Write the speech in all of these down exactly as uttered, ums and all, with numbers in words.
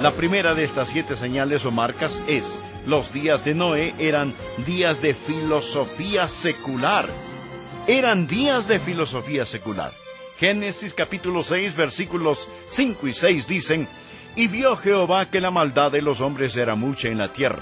La primera de estas siete señales o marcas es: los días de Noé eran días de filosofía secular. Eran días de filosofía secular. Génesis capítulo seis, versículos cinco y seis dicen: y vio Jehová que la maldad de los hombres era mucha en la tierra.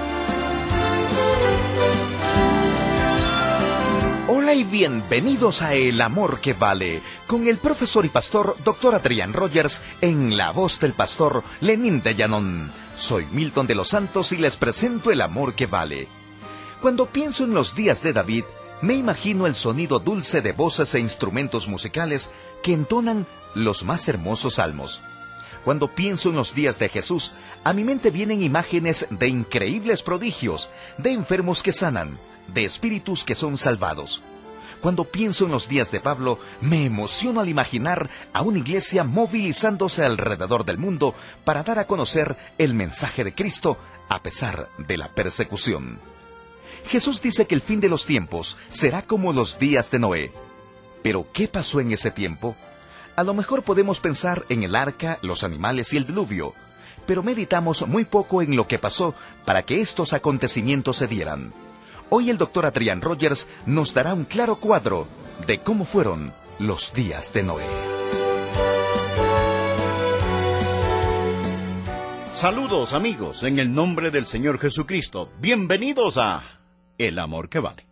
Hola y bienvenidos a El Amor que Vale, con el profesor y pastor doctor Adrián Rogers, en la voz del pastor Lenín de Llanón. Soy Milton de los Santos y les presento El Amor que Vale. Cuando pienso en los días de David, me imagino el sonido dulce de voces e instrumentos musicales que entonan los más hermosos salmos. Cuando pienso en los días de Jesús, a mi mente vienen imágenes de increíbles prodigios, de enfermos que sanan, de espíritus que son salvados. Cuando pienso en los días de Pablo, me emociono al imaginar a una iglesia movilizándose alrededor del mundo para dar a conocer el mensaje de Cristo a pesar de la persecución. Jesús dice que el fin de los tiempos será como los días de Noé. ¿Pero qué pasó en ese tiempo? A lo mejor podemos pensar en el arca, los animales y el diluvio, pero meditamos muy poco en lo que pasó para que estos acontecimientos se dieran. Hoy el doctor Adrián Rogers nos dará un claro cuadro de cómo fueron los días de Noé. Saludos amigos, en el nombre del Señor Jesucristo. Bienvenidos a El Amor que Vale.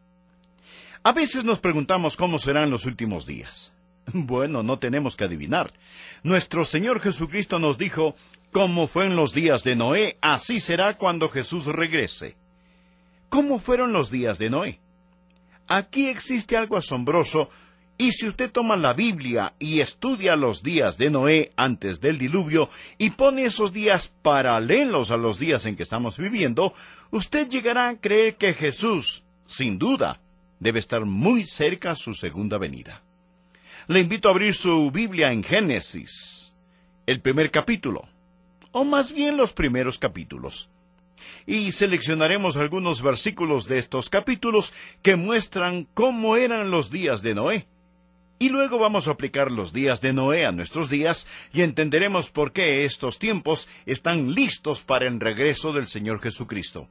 A veces nos preguntamos cómo serán los últimos días. Bueno, no tenemos que adivinar. Nuestro Señor Jesucristo nos dijo: como fue en los días de Noé, así será cuando Jesús regrese. ¿Cómo fueron los días de Noé? Aquí existe algo asombroso, y si usted toma la Biblia y estudia los días de Noé antes del diluvio y pone esos días paralelos a los días en que estamos viviendo, usted llegará a creer que Jesús, sin duda, debe estar muy cerca a su segunda venida. Le invito a abrir su Biblia en Génesis, el primer capítulo, o más bien los primeros capítulos. Y seleccionaremos algunos versículos de estos capítulos que muestran cómo eran los días de Noé. Y luego vamos a aplicar los días de Noé a nuestros días y entenderemos por qué estos tiempos están listos para el regreso del Señor Jesucristo.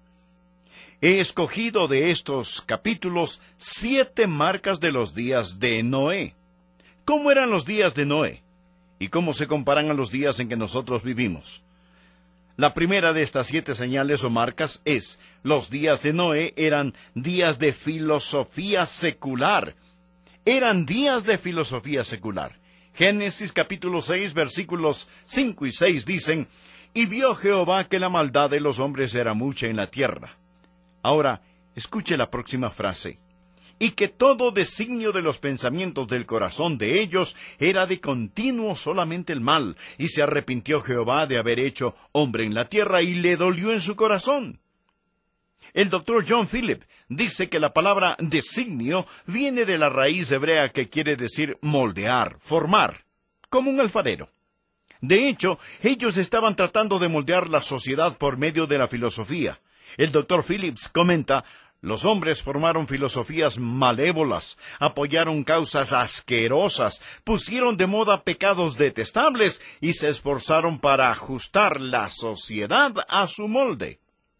He escogido de estos capítulos siete marcas de los días de Noé. ¿Cómo eran los días de Noé? ¿Y cómo se comparan a los días en que nosotros vivimos? La primera de estas siete señales o marcas es: los días de Noé eran días de filosofía secular. Eran días de filosofía secular. Génesis capítulo seis, versículos cinco y seis dicen: y vio Jehová que la maldad de los hombres era mucha en la tierra. Ahora, escuche la próxima frase: y que todo designio de los pensamientos del corazón de ellos era de continuo solamente el mal, y se arrepintió Jehová de haber hecho hombre en la tierra, y le dolió en su corazón. El doctor John Philip dice que la palabra designio viene de la raíz hebrea que quiere decir moldear, formar, como un alfarero. De hecho, ellos estaban tratando de moldear la sociedad por medio de la filosofía. El doctor Phillips comenta: los hombres formaron filosofías malévolas, apoyaron causas asquerosas, pusieron de moda pecados detestables y se esforzaron para ajustar la sociedad a su molde.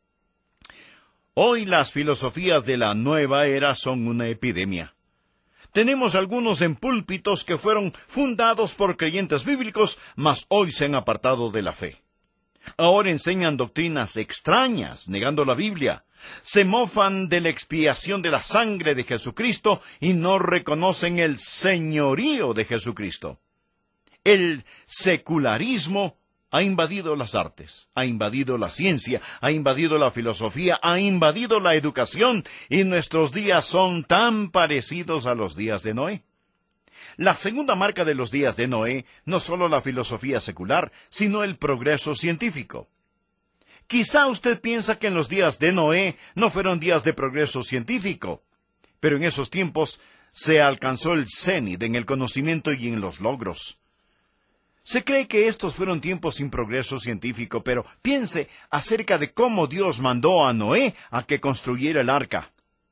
Hoy las filosofías de la nueva era son una epidemia. Tenemos algunos en púlpitos que fueron fundados por creyentes bíblicos, mas hoy se han apartado de la fe. Ahora enseñan doctrinas extrañas, negando la Biblia. Se mofan de la expiación de la sangre de Jesucristo y no reconocen el señorío de Jesucristo. El secularismo ha invadido las artes, ha invadido la ciencia, ha invadido la filosofía, ha invadido la educación, y nuestros días son tan parecidos a los días de Noé. La segunda marca de los días de Noé, no solo la filosofía secular, sino el progreso científico. Quizá usted piensa que en los días de Noé no fueron días de progreso científico, pero en esos tiempos se alcanzó el cénit en el conocimiento y en los logros. Se cree que estos fueron tiempos sin progreso científico, pero piense acerca de cómo Dios mandó a Noé a que construyera el arca.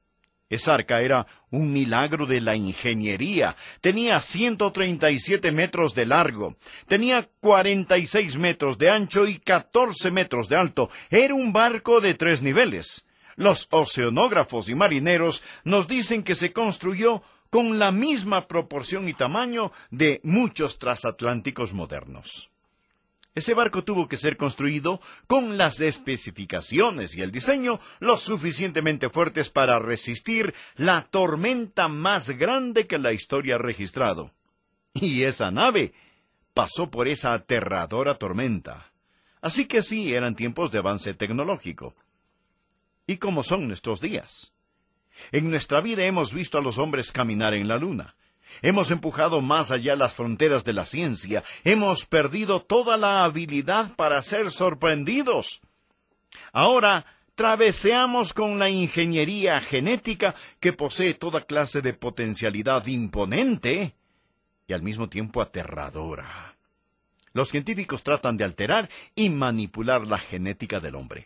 Esa arca era un milagro de la ingeniería. Tenía ciento treinta y siete metros de largo, tenía cuarenta y seis metros de ancho y catorce metros de alto. Era un barco de tres niveles. Los oceanógrafos y marineros nos dicen que se construyó con la misma proporción y tamaño de muchos transatlánticos modernos. Ese barco tuvo que ser construido con las especificaciones y el diseño lo suficientemente fuertes para resistir la tormenta más grande que la historia ha registrado. Y esa nave pasó por esa aterradora tormenta. Así que sí, eran tiempos de avance tecnológico. ¿Y cómo son nuestros días? En nuestra vida hemos visto a los hombres caminar en la luna. Hemos empujado más allá las fronteras de la ciencia. Hemos perdido toda la habilidad para ser sorprendidos. Ahora traveseamos con la ingeniería genética que posee toda clase de potencialidad imponente y al mismo tiempo aterradora. Los científicos tratan de alterar y manipular la genética del hombre.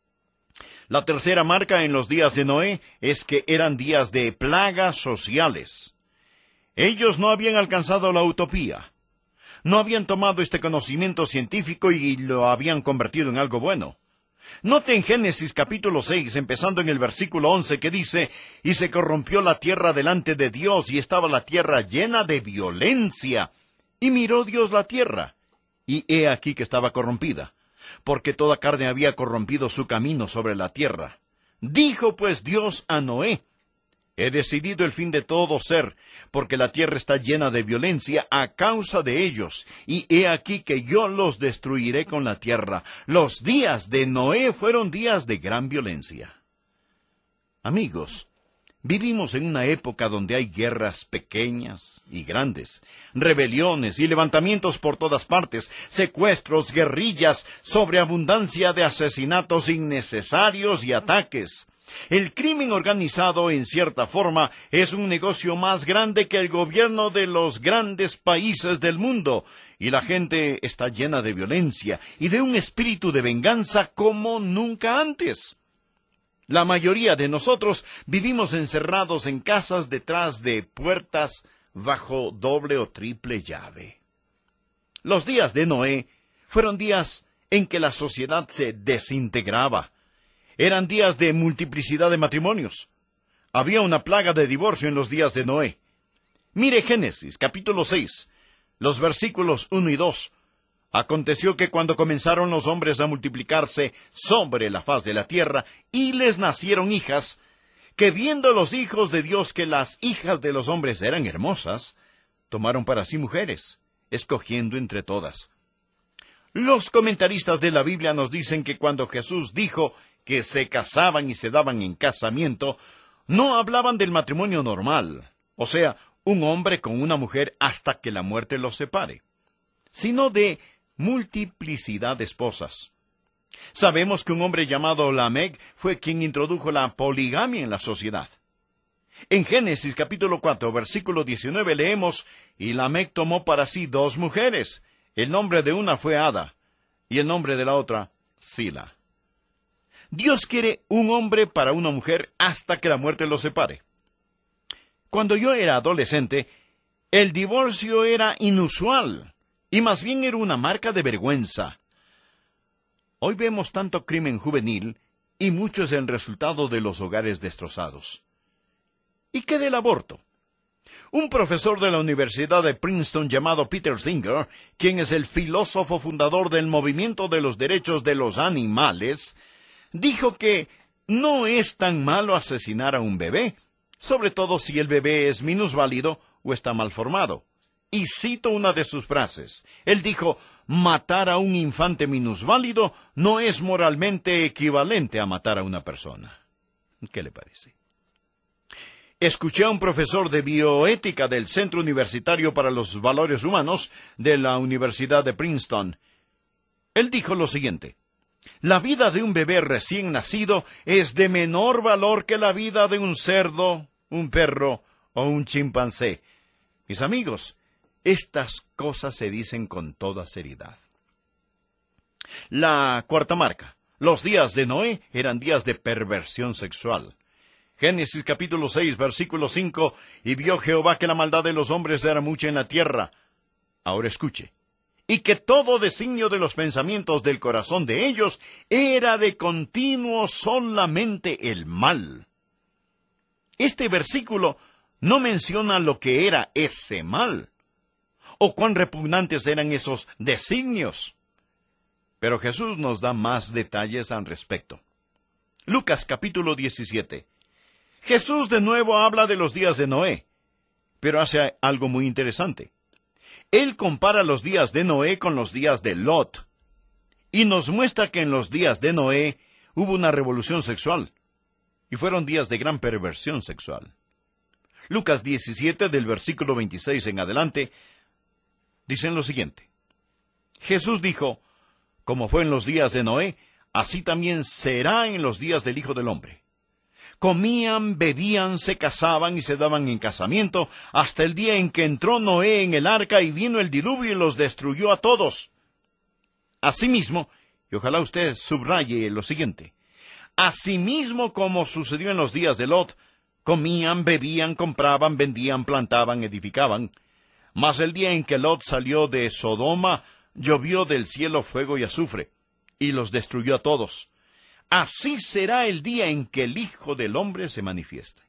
La tercera marca en los días de Noé es que eran días de plagas sociales. Ellos no habían alcanzado la utopía. No habían tomado este conocimiento científico y lo habían convertido en algo bueno. Note en Génesis capítulo seis, empezando en el versículo once, que dice: «Y se corrompió la tierra delante de Dios, y estaba la tierra llena de violencia. Y miró Dios la tierra, y he aquí que estaba corrompida, porque toda carne había corrompido su camino sobre la tierra. Dijo pues Dios a Noé: He decidido el fin de todo ser, porque la tierra está llena de violencia a causa de ellos, y he aquí que yo los destruiré con la tierra». Los días de Noé fueron días de gran violencia. Amigos, vivimos en una época donde hay guerras pequeñas y grandes, rebeliones y levantamientos por todas partes, secuestros, guerrillas, sobreabundancia de asesinatos innecesarios y ataques. El crimen organizado, en cierta forma, es un negocio más grande que el gobierno de los grandes países del mundo, y la gente está llena de violencia y de un espíritu de venganza como nunca antes. La mayoría de nosotros vivimos encerrados en casas detrás de puertas bajo doble o triple llave. Los días de Noé fueron días en que la sociedad se desintegraba. Eran días de multiplicidad de matrimonios. Había una plaga de divorcio en los días de Noé. Mire Génesis, capítulo seis, los versículos uno y dos. Aconteció que cuando comenzaron los hombres a multiplicarse sobre la faz de la tierra, y les nacieron hijas, que viendo los hijos de Dios que las hijas de los hombres eran hermosas, tomaron para sí mujeres, escogiendo entre todas. Los comentaristas de la Biblia nos dicen que cuando Jesús dijo que se casaban y se daban en casamiento, no hablaban del matrimonio normal, o sea, un hombre con una mujer hasta que la muerte los separe, sino de multiplicidad de esposas. Sabemos que un hombre llamado Lamec fue quien introdujo la poligamia en la sociedad. En Génesis capítulo cuatro, versículo diecinueve leemos: «Y Lamec tomó para sí dos mujeres. El nombre de una fue Ada, y el nombre de la otra, Sila». Dios quiere un hombre para una mujer hasta que la muerte los separe. Cuando yo era adolescente, el divorcio era inusual, y más bien era una marca de vergüenza. Hoy vemos tanto crimen juvenil, y mucho es el resultado de los hogares destrozados. ¿Y qué del aborto? Un profesor de la Universidad de Princeton llamado Peter Singer, quien es el filósofo fundador del movimiento de los derechos de los animales, dijo que no es tan malo asesinar a un bebé, sobre todo si el bebé es minusválido o está mal formado. Y cito una de sus frases. Él dijo: «Matar a un infante minusválido no es moralmente equivalente a matar a una persona». ¿Qué le parece? Escuché a un profesor de bioética del Centro Universitario para los Valores Humanos de la Universidad de Princeton. Él dijo lo siguiente: «La vida de un bebé recién nacido es de menor valor que la vida de un cerdo, un perro o un chimpancé». Mis amigos, estas cosas se dicen con toda seriedad. La cuarta marca. Los días de Noé eran días de perversión sexual. Génesis capítulo seis, versículo cinco, y vio Jehová que la maldad de los hombres era mucha en la tierra. Ahora escuche. Y que todo designio de los pensamientos del corazón de ellos era de continuo solamente el mal. Este versículo no menciona lo que era ese mal, o cuán repugnantes eran esos designios. Pero Jesús nos da más detalles al respecto. Lucas capítulo diecisiete. Jesús de nuevo habla de los días de Noé, pero hace algo muy interesante. Él compara los días de Noé con los días de Lot, y nos muestra que en los días de Noé hubo una revolución sexual, y fueron días de gran perversión sexual. Lucas diecisiete, del versículo veintiséis en adelante, dicen lo siguiente. Jesús dijo, como fue en los días de Noé, así también será en los días del Hijo del Hombre. Comían, bebían, se casaban y se daban en casamiento, hasta el día en que entró Noé en el arca y vino el diluvio y los destruyó a todos. Asimismo, y ojalá usted subraye lo siguiente, asimismo como sucedió en los días de Lot, comían, bebían, compraban, vendían, plantaban, edificaban. Mas el día en que Lot salió de Sodoma, llovió del cielo fuego y azufre, y los destruyó a todos. Así será el día en que el Hijo del Hombre se manifieste.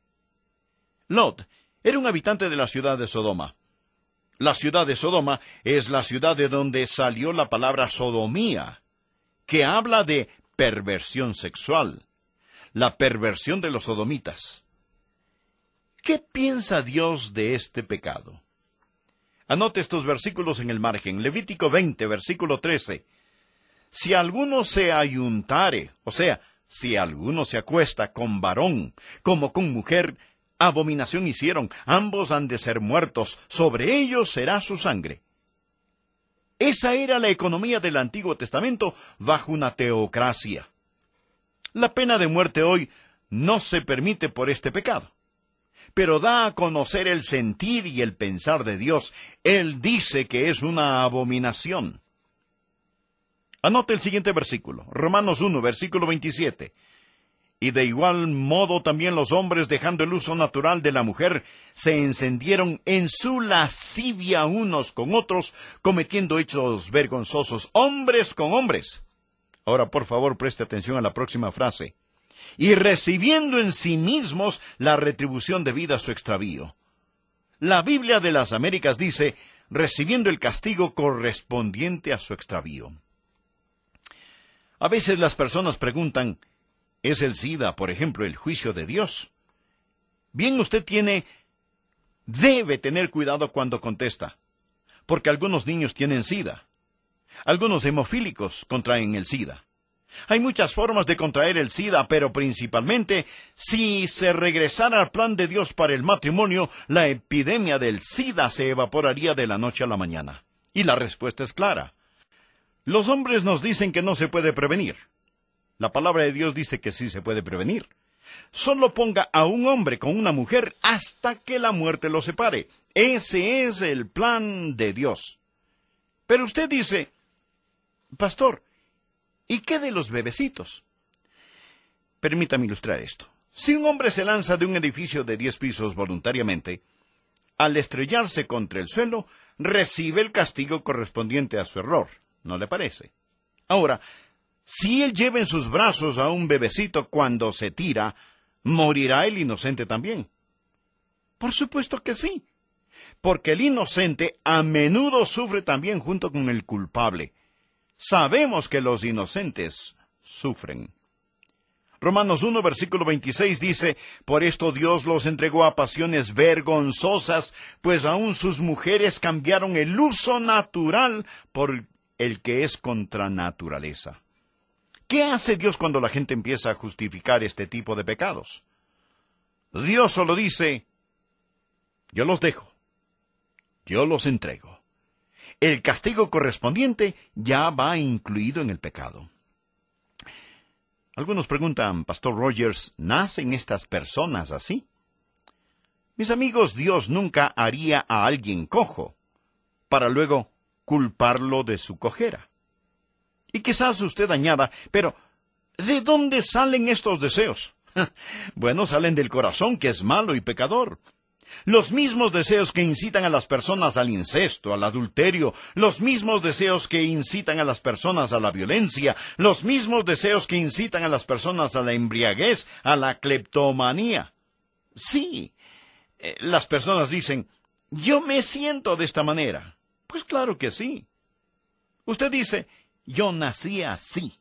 Lot era un habitante de la ciudad de Sodoma. La ciudad de Sodoma es la ciudad de donde salió la palabra sodomía, que habla de perversión sexual, la perversión de los sodomitas. ¿Qué piensa Dios de este pecado? Anote estos versículos en el margen. Levítico veinte, versículo trece. Si alguno se ayuntare, o sea, si alguno se acuesta con varón, como con mujer, abominación hicieron, ambos han de ser muertos, sobre ellos será su sangre. Esa era la economía del Antiguo Testamento bajo una teocracia. La pena de muerte hoy no se permite por este pecado, pero da a conocer el sentir y el pensar de Dios. Él dice que es una abominación. Anote el siguiente versículo, Romanos uno, versículo veintisiete. Y de igual modo también los hombres, dejando el uso natural de la mujer, se encendieron en su lascivia unos con otros, cometiendo hechos vergonzosos, hombres con hombres. Ahora, por favor, preste atención a la próxima frase. Y recibiendo en sí mismos la retribución debida a su extravío. La Biblia de las Américas dice, recibiendo el castigo correspondiente a su extravío. A veces las personas preguntan, ¿es el SIDA, por ejemplo, el juicio de Dios? Bien, usted tiene, debe tener cuidado cuando contesta, porque algunos niños tienen SIDA. Algunos hemofílicos contraen el SIDA. Hay muchas formas de contraer el SIDA, pero principalmente, si se regresara al plan de Dios para el matrimonio, la epidemia del SIDA se evaporaría de la noche a la mañana. Y la respuesta es clara. Los hombres nos dicen que no se puede prevenir. La palabra de Dios dice que sí se puede prevenir. Solo ponga a un hombre con una mujer hasta que la muerte los separe. Ese es el plan de Dios. Pero usted dice, pastor, ¿y qué de los bebecitos? Permítame ilustrar esto. Si un hombre se lanza de un edificio de diez pisos voluntariamente, al estrellarse contra el suelo, recibe el castigo correspondiente a su error. ¿No le parece? Ahora, si él lleva en sus brazos a un bebecito cuando se tira, ¿morirá el inocente también? Por supuesto que sí, porque el inocente a menudo sufre también junto con el culpable. Sabemos que los inocentes sufren. Romanos uno, versículo veintiséis dice, por esto Dios los entregó a pasiones vergonzosas, pues aun sus mujeres cambiaron el uso natural por el que es contra naturaleza. ¿Qué hace Dios cuando la gente empieza a justificar este tipo de pecados? Dios solo dice, yo los dejo, yo los entrego. El castigo correspondiente ya va incluido en el pecado. Algunos preguntan, Pastor Rogers, ¿nacen estas personas así? Mis amigos, Dios nunca haría a alguien cojo, para luego culparlo de su cojera. Y quizás usted añada, pero ¿de dónde salen estos deseos? Bueno, salen del corazón, que es malo y pecador. Los mismos deseos que incitan a las personas al incesto, al adulterio, los mismos deseos que incitan a las personas a la violencia, los mismos deseos que incitan a las personas a la embriaguez, a la cleptomanía. Sí, eh, las personas dicen, yo me siento de esta manera. Pues claro que sí. Usted dice, yo nací así.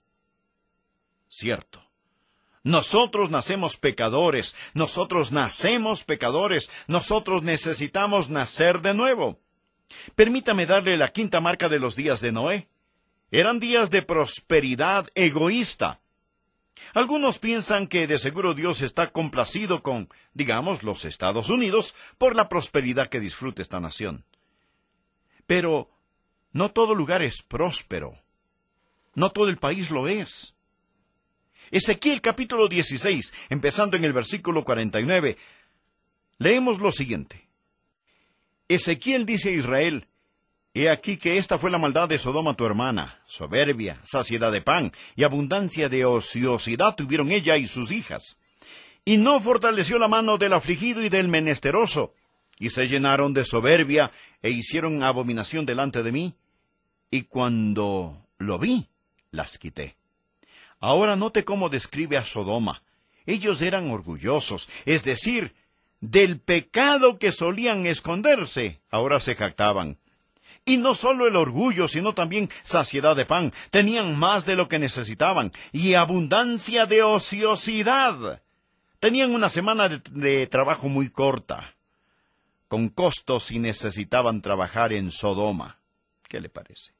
Cierto. Nosotros nacemos pecadores, nosotros nacemos pecadores, nosotros necesitamos nacer de nuevo. Permítame darle la quinta marca de los días de Noé. Eran días de prosperidad egoísta. Algunos piensan que de seguro Dios está complacido con, digamos, los Estados Unidos por la prosperidad que disfruta esta nación. Pero no todo lugar es próspero. No todo el país lo es. Ezequiel capítulo dieciséis, empezando en el versículo cuarenta y nueve, leemos lo siguiente. Ezequiel dice a Israel, he aquí que esta fue la maldad de Sodoma tu hermana, soberbia, saciedad de pan y abundancia de ociosidad tuvieron ella y sus hijas. Y no fortaleció la mano del afligido y del menesteroso, y se llenaron de soberbia e hicieron abominación delante de mí, y cuando lo vi, las quité. Ahora note cómo describe a Sodoma. Ellos eran orgullosos, es decir, del pecado que solían esconderse, ahora se jactaban. Y no solo el orgullo, sino también saciedad de pan. Tenían más de lo que necesitaban, y abundancia de ociosidad. Tenían una semana de, de trabajo muy corta, con costos y necesitaban trabajar en Sodoma. ¿Qué le parece?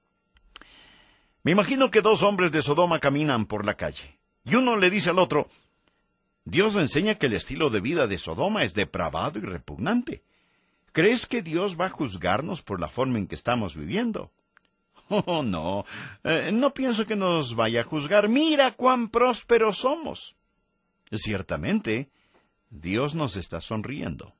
Me imagino que dos hombres de Sodoma caminan por la calle, y uno le dice al otro, Dios enseña que el estilo de vida de Sodoma es depravado y repugnante. ¿Crees que Dios va a juzgarnos por la forma en que estamos viviendo? Oh, no, eh, no pienso que nos vaya a juzgar. Mira cuán prósperos somos. Ciertamente, Dios nos está sonriendo.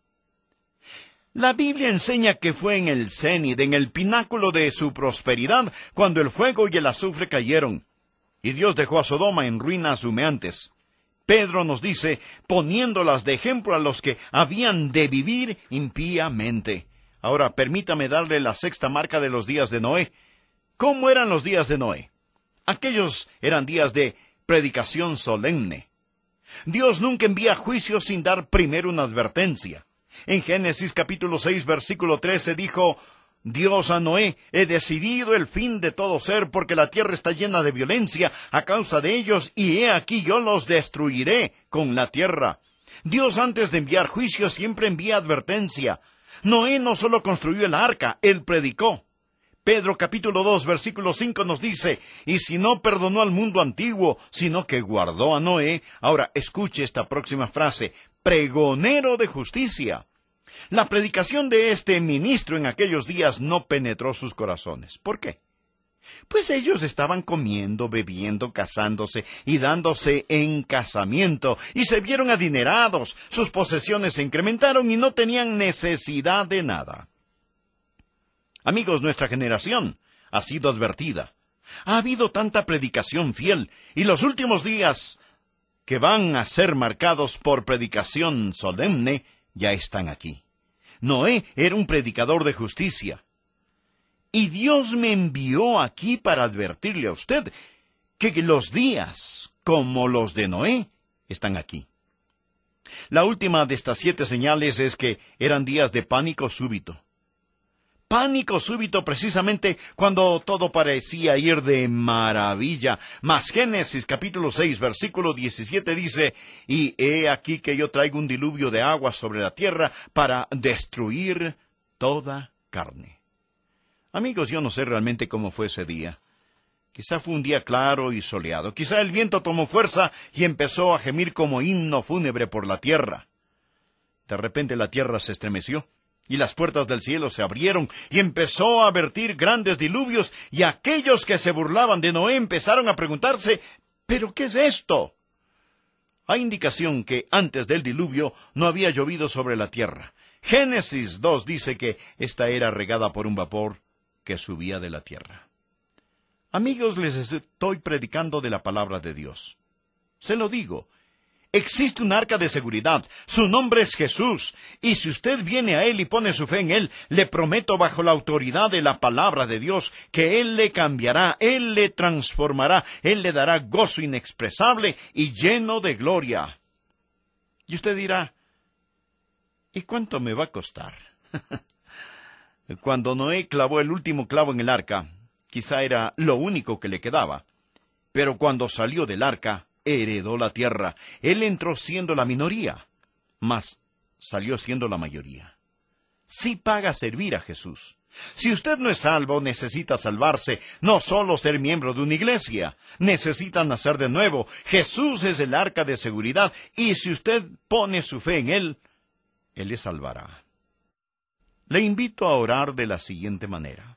La Biblia enseña que fue en el cénit, en el pináculo de su prosperidad, cuando el fuego y el azufre cayeron, y Dios dejó a Sodoma en ruinas humeantes. Pedro nos dice, poniéndolas de ejemplo a los que habían de vivir impíamente. Ahora, permítame darle la sexta marca de los días de Noé. ¿Cómo eran los días de Noé? Aquellos eran días de predicación solemne. Dios nunca envía juicio sin dar primero una advertencia. En Génesis capítulo seis, versículo trece dijo, Dios a Noé, he decidido el fin de todo ser, porque la tierra está llena de violencia a causa de ellos, y he aquí yo los destruiré con la tierra. Dios antes de enviar juicio siempre envía advertencia. Noé no solo construyó el arca, él predicó. Pedro capítulo dos, versículo cinco nos dice, y si no perdonó al mundo antiguo, sino que guardó a Noé. Ahora escuche esta próxima frase, pregonero de justicia. La predicación de este ministro en aquellos días no penetró sus corazones. ¿Por qué? Pues ellos estaban comiendo, bebiendo, casándose y dándose en casamiento, y se vieron adinerados, sus posesiones se incrementaron y no tenían necesidad de nada. Amigos, nuestra generación ha sido advertida. Ha habido tanta predicación fiel, y los últimos días que van a ser marcados por predicación solemne ya están aquí. Noé era un predicador de justicia. Y Dios me envió aquí para advertirle a usted que los días, como los de Noé, están aquí. La última de estas siete señales es que eran días de pánico súbito. Pánico súbito precisamente cuando todo parecía ir de maravilla. Mas Génesis capítulo seis, versículo diecisiete dice, y he aquí que yo traigo un diluvio de agua sobre la tierra para destruir toda carne. Amigos, yo no sé realmente cómo fue ese día. Quizá fue un día claro y soleado. Quizá el viento tomó fuerza y empezó a gemir como himno fúnebre por la tierra. De repente la tierra se estremeció, y las puertas del cielo se abrieron, y empezó a vertir grandes diluvios, y aquellos que se burlaban de Noé empezaron a preguntarse, ¿pero qué es esto? Hay indicación que antes del diluvio no había llovido sobre la tierra. Génesis dos dice que esta era regada por un vapor que subía de la tierra. Amigos, les estoy predicando de la palabra de Dios. Se lo digo, Existe un arca de seguridad. Su nombre es Jesús. Y si usted viene a Él y pone su fe en Él, le prometo bajo la autoridad de la palabra de Dios que Él le cambiará, Él le transformará, Él le dará gozo inexpresable y lleno de gloria. Y usted dirá, ¿y cuánto me va a costar? Cuando Noé clavó el último clavo en el arca, quizá era lo único que le quedaba. Pero cuando salió del arca, heredó la tierra. Él entró siendo la minoría, mas salió siendo la mayoría. Sí paga servir a Jesús. Si usted no es salvo, necesita salvarse, no solo ser miembro de una iglesia. Necesita nacer de nuevo. Jesús es el arca de seguridad, y si usted pone su fe en Él, Él le salvará. Le invito a orar de la siguiente manera.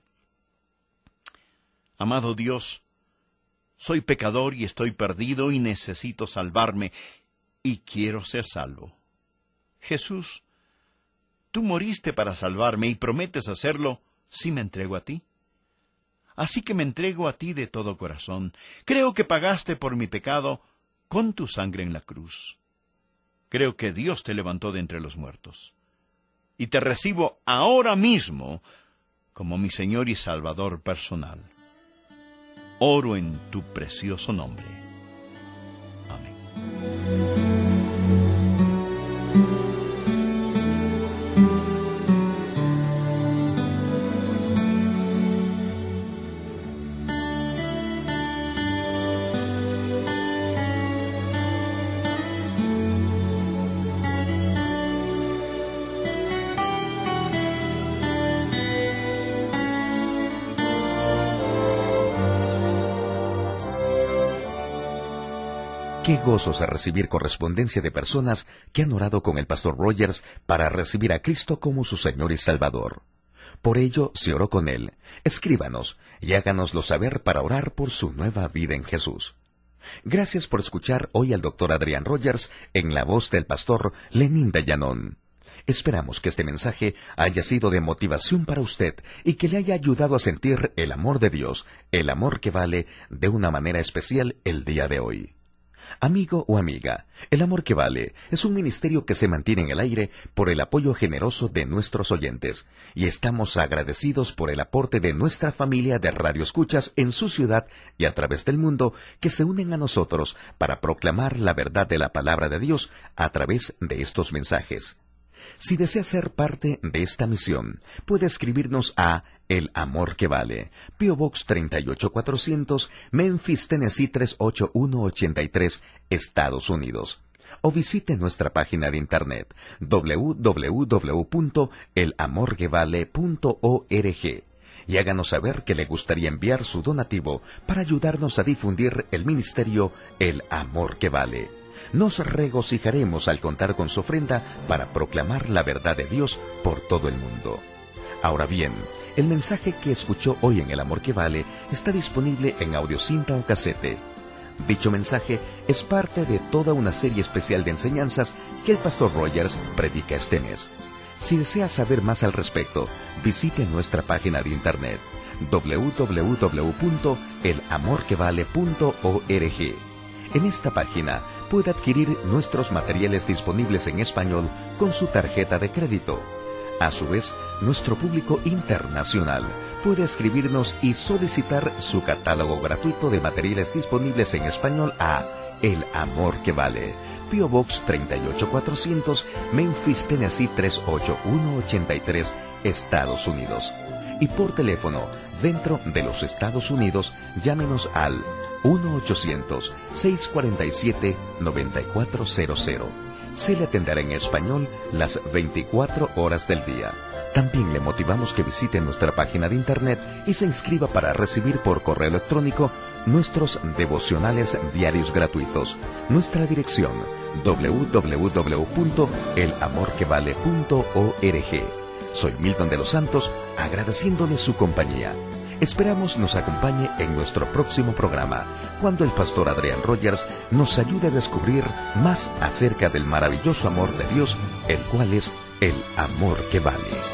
Amado Dios, soy pecador y estoy perdido y necesito salvarme, y quiero ser salvo. Jesús, tú moriste para salvarme y prometes hacerlo si me entrego a ti. Así que me entrego a ti de todo corazón. Creo que pagaste por mi pecado con tu sangre en la cruz. Creo que Dios te levantó de entre los muertos. Y te recibo ahora mismo como mi Señor y Salvador personal. Oro en tu precioso nombre. Amén. Qué gozo es recibir correspondencia de personas que han orado con el pastor Rogers para recibir a Cristo como su Señor y Salvador. Por ello, si oró con Él, escríbanos y háganoslo saber para orar por su nueva vida en Jesús. Gracias por escuchar hoy al doctor Adrián Rogers en la voz del pastor Lenín de Llanón. Esperamos que este mensaje haya sido de motivación para usted y que le haya ayudado a sentir el amor de Dios, el amor que vale, de una manera especial el día de hoy. Amigo o amiga, El Amor que Vale es un ministerio que se mantiene en el aire por el apoyo generoso de nuestros oyentes, y estamos agradecidos por el aporte de nuestra familia de radioescuchas en su ciudad y a través del mundo que se unen a nosotros para proclamar la verdad de la palabra de Dios a través de estos mensajes. Si desea ser parte de esta misión, puede escribirnos a El Amor que Vale, P O Box treinta y ocho cuatrocientos, Memphis, Tennessee tres ocho uno ocho tres, Estados Unidos. O visite nuestra página de internet doble u doble u doble u punto el amor que vale punto org y háganos saber que le gustaría enviar su donativo para ayudarnos a difundir el ministerio El Amor que Vale. Nos regocijaremos al contar con su ofrenda para proclamar la verdad de Dios por todo el mundo. Ahora bien, el mensaje que escuchó hoy en El Amor que Vale está disponible en audiocinta o casete. Dicho mensaje es parte de toda una serie especial de enseñanzas que el pastor Rogers predica este mes. Si desea saber más al respecto, visite nuestra página de internet doble u doble u doble u punto el amor que vale punto org. En esta página puede adquirir nuestros materiales disponibles en español con su tarjeta de crédito. A su vez, nuestro público internacional puede escribirnos y solicitar su catálogo gratuito de materiales disponibles en español a El Amor que Vale, P O Box treinta y ocho cuatrocientos, Memphis, Tennessee tres ocho uno ocho tres, Estados Unidos. Y por teléfono, dentro de los Estados Unidos, llámenos al uno ochocientos, seiscientos cuarenta y siete, noventa y cuatro cero cero. Se le atenderá en español las veinticuatro horas del día. También le motivamos que visite nuestra página de internet y se inscriba para recibir por correo electrónico nuestros devocionales diarios gratuitos. Nuestra dirección doble u doble u doble u punto el amor que vale punto org. Soy Milton de los Santos, agradeciéndole su compañía. Esperamos nos acompañe en nuestro próximo programa, cuando el pastor Adrián Rogers nos ayude a descubrir más acerca del maravilloso amor de Dios, el cual es el amor que vale.